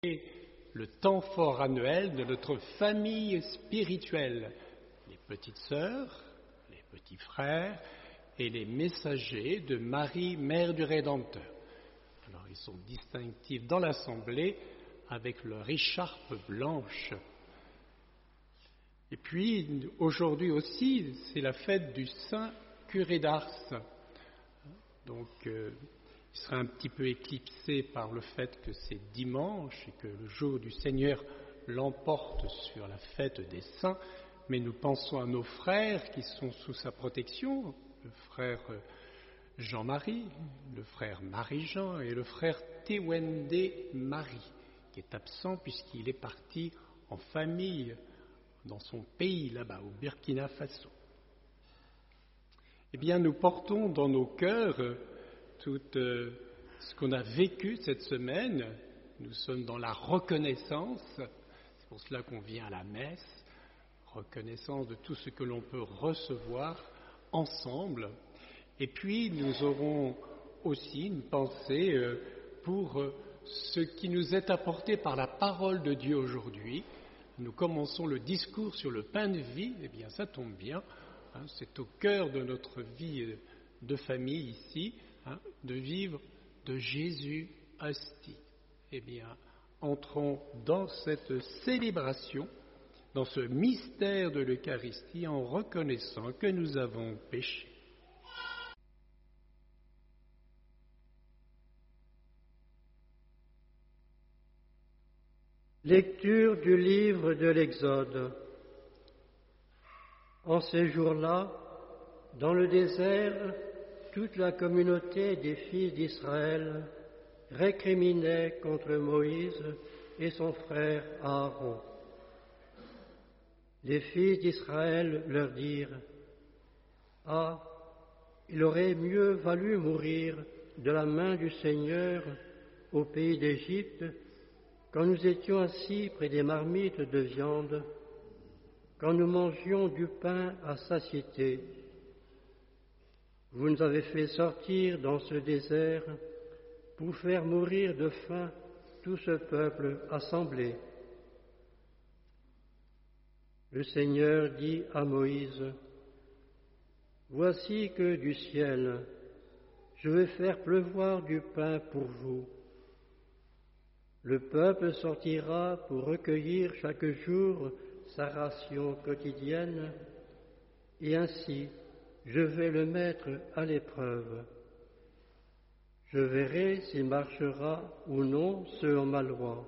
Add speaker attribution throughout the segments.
Speaker 1: Le temps fort annuel de notre famille spirituelle, les petites sœurs, les petits frères et les messagers de Marie, Mère du Rédempteur. Alors ils sont distinctifs dans l'assemblée avec leur écharpe blanche. Et puis aujourd'hui aussi, c'est la fête du Saint Curé d'Ars. Donc il sera un petit peu éclipsé par le fait que c'est dimanche et que le jour du Seigneur l'emporte sur la fête des saints, mais nous pensons à nos frères qui sont sous sa protection, le frère Jean-Marie, le frère Marie-Jean et le frère Tewende Marie, qui est absent puisqu'il est parti en famille dans son pays là-bas, au Burkina Faso. Eh bien, nous portons dans nos cœurs tout ce qu'on a vécu cette semaine. Nous sommes dans la reconnaissance, c'est pour cela qu'on vient à la messe, reconnaissance de tout ce que l'on peut recevoir ensemble. Et puis nous aurons aussi une pensée pour ce qui nous est apporté par la parole de Dieu aujourd'hui. Nous commençons le discours sur le pain de vie, eh bien ça tombe bien, c'est au cœur de notre vie de famille ici, de vivre de Jésus hostie. Eh bien, entrons dans cette célébration, dans ce mystère de l'Eucharistie, en reconnaissant que nous avons péché.
Speaker 2: Lecture du livre de l'Exode. En ces jours-là, dans le désert, toute la communauté des fils d'Israël récriminait contre Moïse et son frère Aaron. Les fils d'Israël leur dirent : « Ah, il aurait mieux valu mourir de la main du Seigneur au pays d'Égypte, quand nous étions assis près des marmites de viande, quand nous mangions du pain à satiété. Vous nous avez fait sortir dans ce désert pour faire mourir de faim tout ce peuple assemblé. » Le Seigneur dit à Moïse : « Voici que du ciel, je vais faire pleuvoir du pain pour vous. Le peuple sortira pour recueillir chaque jour sa ration quotidienne, et ainsi je vais le mettre à l'épreuve. Je verrai s'il marchera ou non selon ma loi.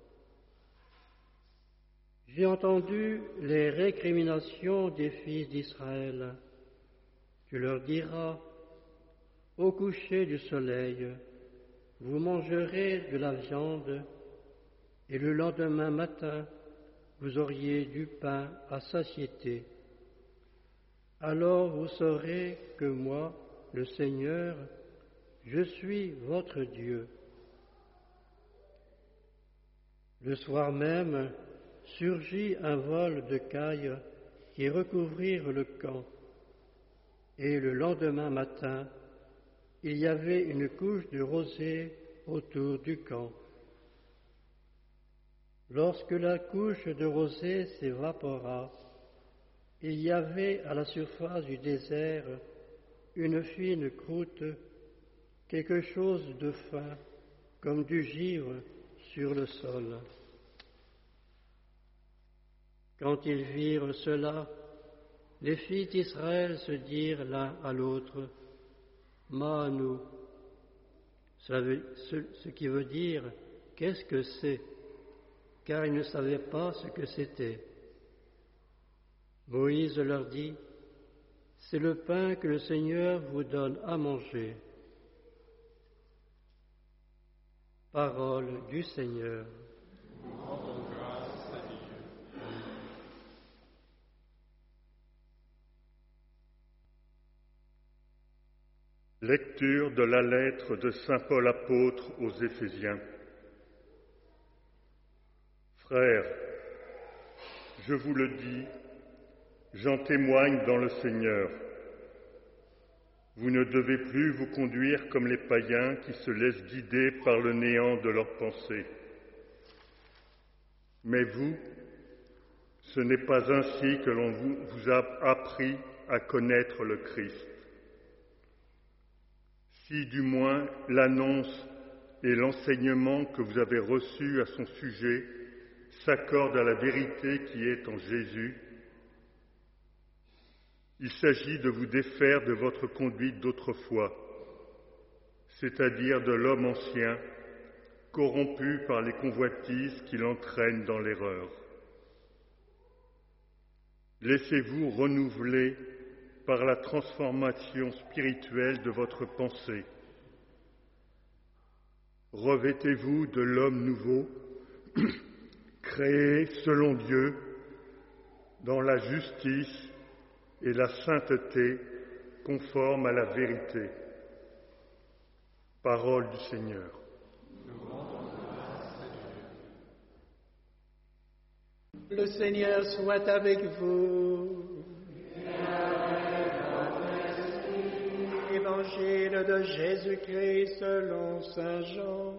Speaker 2: J'ai entendu les récriminations des fils d'Israël. Tu leur diras : au coucher du soleil, vous mangerez de la viande, et le lendemain matin, vous auriez du pain à satiété. Alors vous saurez que moi, le Seigneur, je suis votre Dieu. » Le soir même, surgit un vol de cailles qui recouvrirent le camp, et le lendemain matin, il y avait une couche de rosée autour du camp. Lorsque la couche de rosée s'évapora, il y avait à la surface du désert une fine croûte, quelque chose de fin, comme du givre sur le sol. Quand ils virent cela, les fils d'Israël se dirent l'un à l'autre : « Ma'anou », ce qui veut dire « qu'est-ce que c'est ?» car ils ne savaient pas ce que c'était. Moïse leur dit : « C'est le pain que le Seigneur vous donne à manger. » Parole du Seigneur.
Speaker 1: Rendons grâce à Dieu.
Speaker 3: Lecture de la lettre de saint Paul apôtre aux Éphésiens. Frères, je vous le dis, j'en témoigne dans le Seigneur. Vous ne devez plus vous conduire comme les païens qui se laissent guider par le néant de leurs pensées. Mais vous, ce n'est pas ainsi que l'on vous a appris à connaître le Christ. Si du moins l'annonce et l'enseignement que vous avez reçus à son sujet s'accordent à la vérité qui est en Jésus, il s'agit de vous défaire de votre conduite d'autrefois, c'est-à-dire de l'homme ancien, corrompu par les convoitises qui l'entraînent dans l'erreur. Laissez-vous renouveler par la transformation spirituelle de votre pensée. Revêtez-vous de l'homme nouveau, créé selon Dieu, dans la justice et la sainteté conforme à la vérité. Parole du Seigneur.
Speaker 1: Le Seigneur soit avec vous. Évangile de Jésus-Christ selon saint Jean.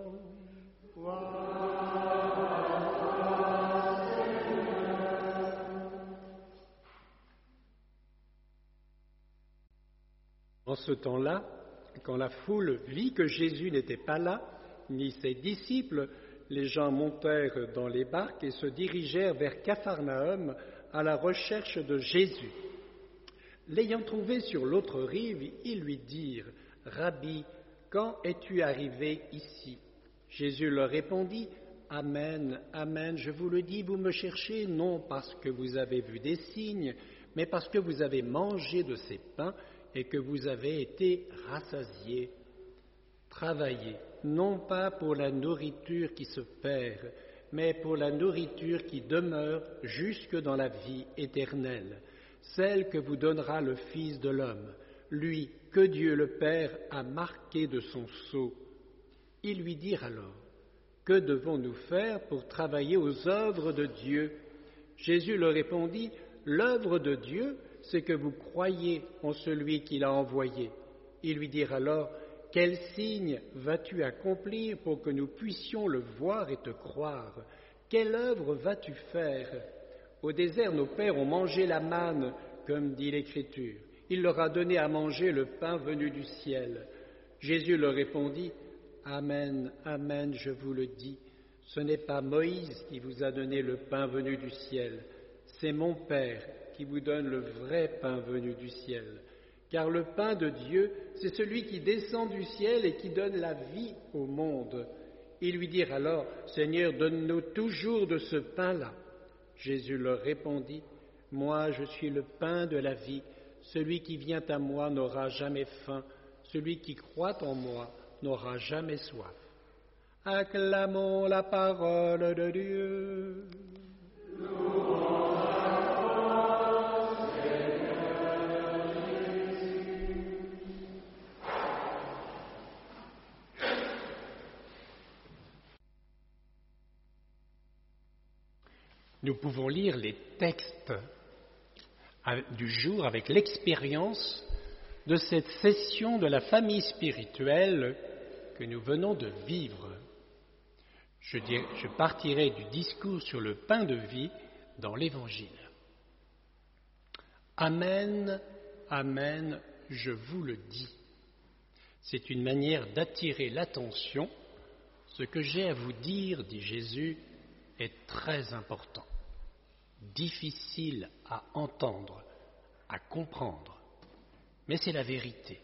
Speaker 1: En ce temps-là, quand la foule vit que Jésus n'était pas là, ni ses disciples, les gens montèrent dans les barques et se dirigèrent vers Capharnaüm à la recherche de Jésus. L'ayant trouvé sur l'autre rive, ils lui dirent « Rabbi, quand es-tu arrivé ici ?» Jésus leur répondit « Amen, amen, je vous le dis, vous me cherchez non parce que vous avez vu des signes, mais parce que vous avez mangé de ces pains et que vous avez été rassasiés. Travaillez, non pas pour la nourriture qui se perd, mais pour la nourriture qui demeure jusque dans la vie éternelle, celle que vous donnera le Fils de l'homme, lui que Dieu le Père a marqué de son sceau. » Ils lui dirent alors, « Que devons-nous faire pour travailler aux œuvres de Dieu ?» Jésus leur répondit, « L'œuvre de Dieu, c'est que vous croyez en celui qui l'a envoyé. » Ils lui dirent alors, « Quel signe vas-tu accomplir pour que nous puissions le voir et te croire? Quelle œuvre vas-tu faire? Au désert, nos pères ont mangé la manne, comme dit l'Écriture. Il leur a donné à manger le pain venu du ciel. » Jésus leur répondit, « Amen, amen, je vous le dis, ce n'est pas Moïse qui vous a donné le pain venu du ciel, c'est mon Père qui vous donne le vrai pain venu du ciel. Car le pain de Dieu, c'est celui qui descend du ciel et qui donne la vie au monde. » Ils lui dirent alors, « Seigneur, donne-nous toujours de ce pain-là. » Jésus leur répondit, « Moi, je suis le pain de la vie. Celui qui vient à moi n'aura jamais faim. Celui qui croit en moi n'aura jamais soif. » Acclamons la parole de Dieu. Nous pouvons lire les textes du jour avec l'expérience de cette session de la famille spirituelle que nous venons de vivre. Je partirai du discours sur le pain de vie dans l'Évangile. Amen, amen, je vous le dis. C'est une manière d'attirer l'attention. Ce que j'ai à vous dire, dit Jésus, est très important, difficile à entendre, à comprendre, mais c'est la vérité.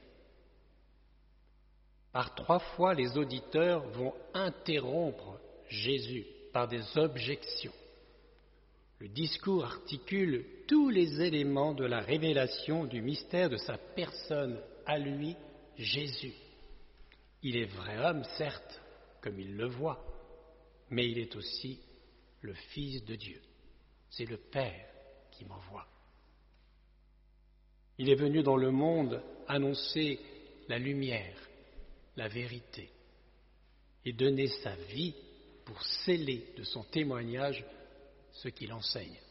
Speaker 1: Par 3 fois, les auditeurs vont interrompre Jésus par des objections. Le discours articule tous les éléments de la révélation du mystère de sa personne, à lui, Jésus. Il est vrai homme, certes, comme il le voit, mais il est aussi le Fils de Dieu. C'est le Père qui m'envoie. Il est venu dans le monde annoncer la lumière, la vérité, et donner sa vie pour sceller de son témoignage ce qu'il enseigne.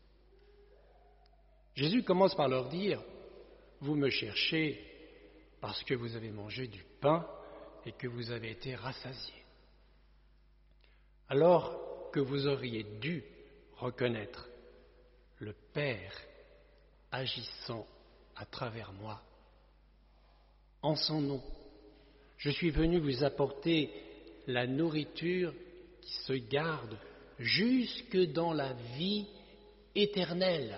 Speaker 1: Jésus commence par leur dire « Vous me cherchez parce que vous avez mangé du pain et que vous avez été rassasiés. » Alors, que vous auriez dû reconnaître le Père agissant à travers moi. En son nom, je suis venu vous apporter la nourriture qui se garde jusque dans la vie éternelle.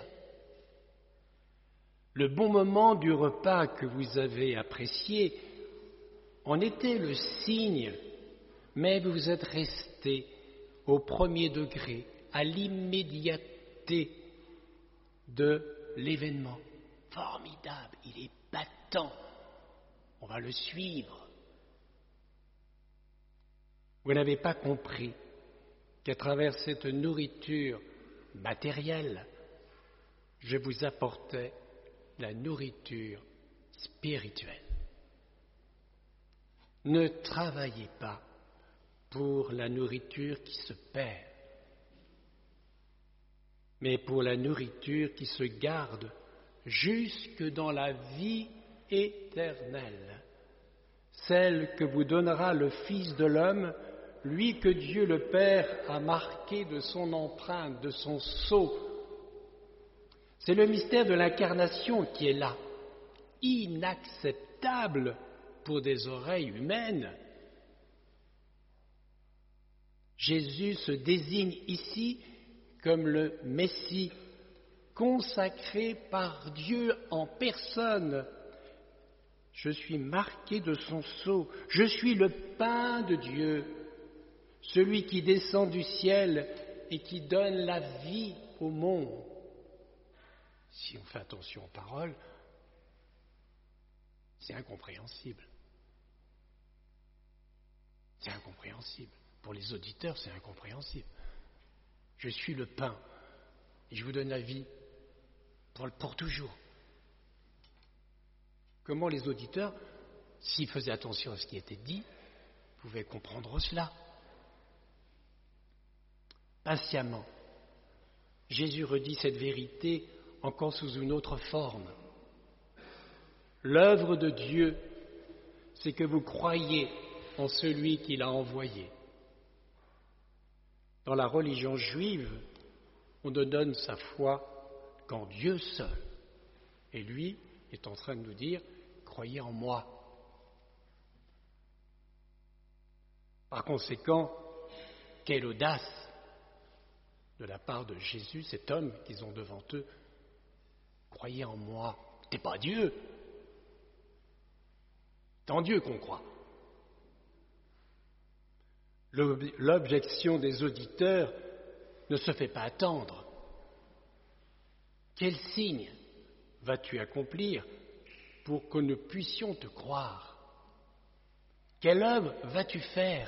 Speaker 1: Le bon moment du repas que vous avez apprécié en était le signe, mais vous êtes resté au premier degré, à l'immédiateté de l'événement. Formidable, il est battant, on va le suivre. Vous n'avez pas compris qu'à travers cette nourriture matérielle, je vous apportais la nourriture spirituelle. Ne travaillez pas pour la nourriture qui se perd, mais pour la nourriture qui se garde jusque dans la vie éternelle, celle que vous donnera le Fils de l'homme, lui que Dieu le Père a marqué de son empreinte, de son sceau. C'est le mystère de l'incarnation qui est là, inacceptable pour des oreilles humaines. Jésus se désigne ici comme le Messie, consacré par Dieu en personne. Je suis marqué de son sceau, je suis le pain de Dieu, celui qui descend du ciel et qui donne la vie au monde. Si on fait attention aux paroles, c'est incompréhensible. C'est incompréhensible. Pour les auditeurs, c'est incompréhensible. Je suis le pain et je vous donne la vie pour toujours. Comment les auditeurs, s'ils faisaient attention à ce qui était dit, pouvaient comprendre cela? Patiemment, Jésus redit cette vérité encore sous une autre forme. L'œuvre de Dieu, c'est que vous croyez en celui qu'il a envoyé. Dans la religion juive, on ne donne sa foi qu'en Dieu seul. Et lui est en train de nous dire, croyez en moi. Par conséquent, quelle audace de la part de Jésus, cet homme qu'ils ont devant eux, croyez en moi. T'es pas Dieu. C'est en Dieu qu'on croit. L'objection des auditeurs ne se fait pas attendre. Quel signe vas-tu accomplir pour que nous puissions te croire? Quelle œuvre vas-tu faire?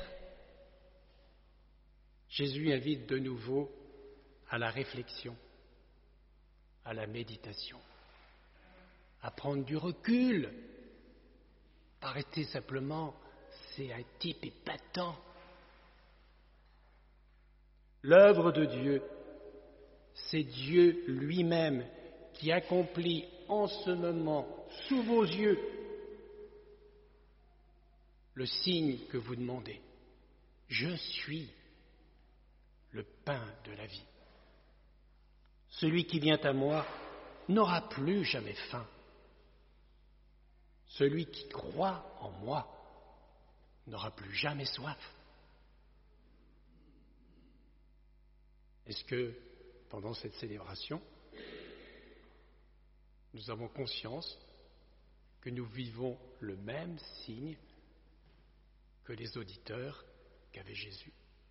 Speaker 1: Jésus invite de nouveau à la réflexion, à la méditation, à prendre du recul. Arrêtez simplement, c'est un type épatant. L'œuvre de Dieu, c'est Dieu lui-même qui accomplit en ce moment, sous vos yeux, le signe que vous demandez. Je suis le pain de la vie. Celui qui vient à moi n'aura plus jamais faim. Celui qui croit en moi n'aura plus jamais soif. Est-ce que, pendant cette célébration, nous avons conscience que nous vivons le même signe que les auditeurs qu'avait Jésus?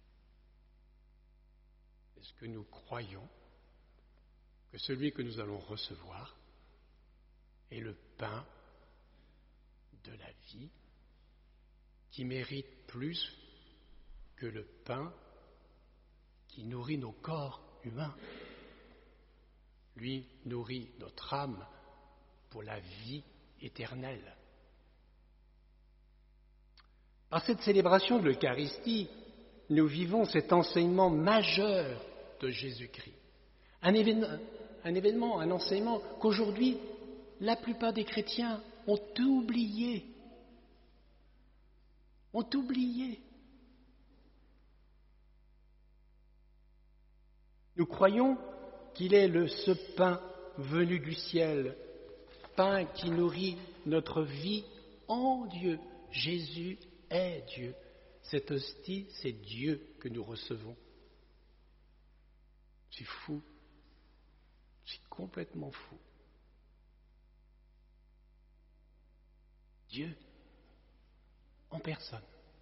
Speaker 1: Est-ce que nous croyons que celui que nous allons recevoir est le pain de la vie qui mérite plus que le pain qui nourrit nos corps humains? Lui nourrit notre âme pour la vie éternelle. Par cette célébration de l'Eucharistie, nous vivons cet enseignement majeur de Jésus-Christ. Un événement, un enseignement qu'aujourd'hui, la plupart des chrétiens ont oublié. Ont oublié. Nous croyons qu'il est ce pain venu du ciel, pain qui nourrit notre vie en Dieu. Jésus est Dieu. Cette hostie, c'est Dieu que nous recevons. C'est fou. C'est complètement fou. Dieu en personne.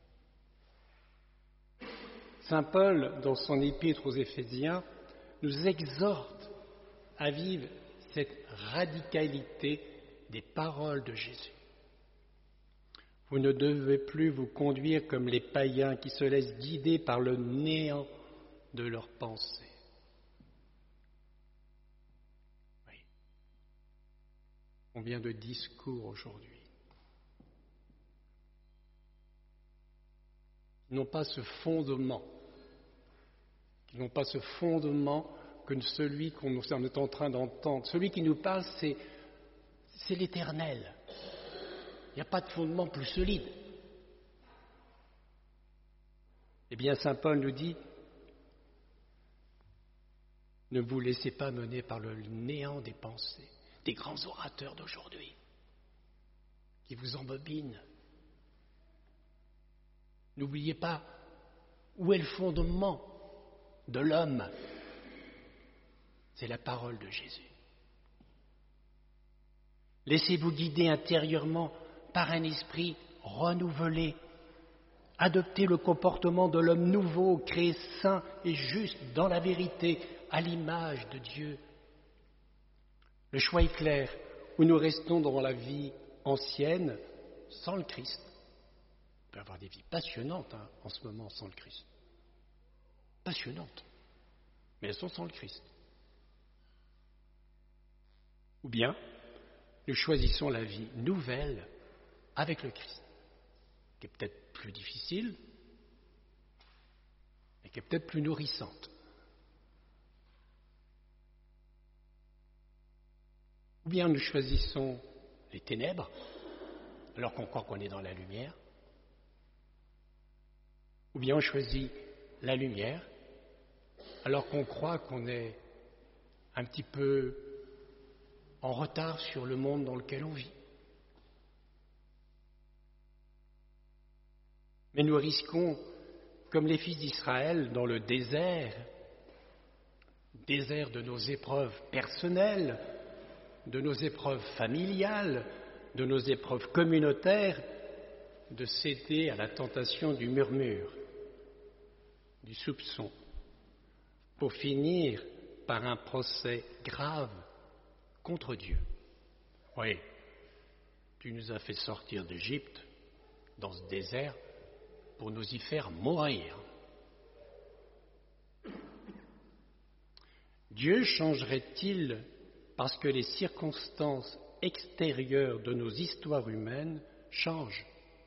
Speaker 1: Saint Paul, dans son épître aux Éphésiens, nous exhorte à vivre cette radicalité des paroles de Jésus. Vous ne devez plus vous conduire comme les païens qui se laissent guider par le néant de leurs pensées. Oui. Combien de discours aujourd'hui qui n'ont pas ce fondement, que celui qu'on est en train d'entendre. Celui qui nous parle, c'est l'Éternel. Il n'y a pas de fondement plus solide. Eh bien, saint Paul nous dit, ne vous laissez pas mener par le néant des pensées, des grands orateurs d'aujourd'hui, qui vous embobinent. N'oubliez pas où est le fondement de l'homme. C'est la parole de Jésus. Laissez-vous guider intérieurement par un esprit renouvelé. Adoptez le comportement de l'homme nouveau, créé saint et juste dans la vérité, à l'image de Dieu. Le choix est clair, où nous restons dans la vie ancienne sans le Christ. On peut avoir des vies passionnantes en ce moment sans le Christ. Passionnantes, mais elles sont sans le Christ. Ou bien, nous choisissons la vie nouvelle avec le Christ, qui est peut-être plus difficile, mais qui est peut-être plus nourrissante. Ou bien nous choisissons les ténèbres, alors qu'on croit qu'on est dans la lumière. Ou bien on choisit la lumière, alors qu'on croit qu'on est un petit peu en retard sur le monde dans lequel on vit. Mais nous risquons, comme les fils d'Israël dans le désert de nos épreuves personnelles, de nos épreuves familiales, de nos épreuves communautaires, de céder à la tentation du murmure, du soupçon, pour finir par un procès grave contre Dieu. Oui, tu nous as fait sortir d'Égypte, dans ce désert, pour nous y faire mourir. Dieu changerait-il parce que les circonstances extérieures de nos histoires humaines changent?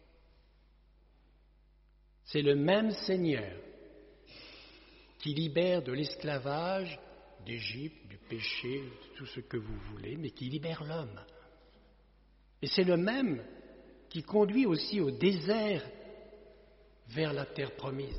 Speaker 1: C'est le même Seigneur qui libère de l'esclavage d'Égypte, du péché, de tout ce que vous voulez, mais qui libère l'homme. Et c'est le même qui conduit aussi au désert vers la terre promise.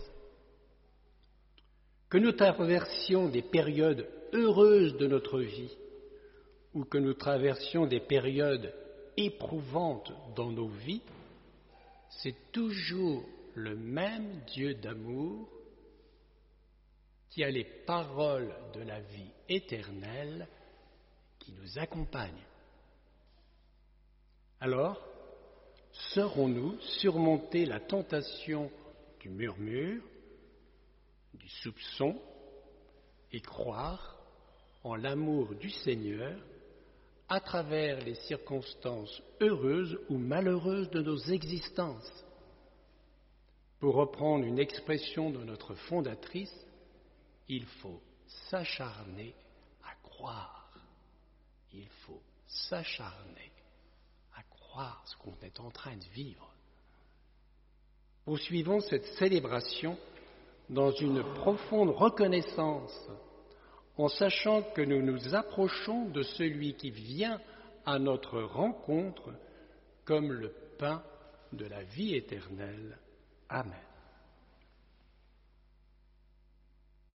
Speaker 1: Que nous traversions des périodes heureuses de notre vie ou que nous traversions des périodes éprouvantes dans nos vies, c'est toujours le même Dieu d'amour qui a les paroles de la vie éternelle qui nous accompagnent. Alors, saurons-nous surmonter la tentation du murmure, du soupçon et croire en l'amour du Seigneur à travers les circonstances heureuses ou malheureuses de nos existences? Pour reprendre une expression de notre fondatrice, il faut s'acharner à croire. Il faut s'acharner à croire ce qu'on est en train de vivre. Poursuivons cette célébration dans une profonde reconnaissance, en sachant que nous nous approchons de celui qui vient à notre rencontre comme le pain de la vie éternelle. Amen.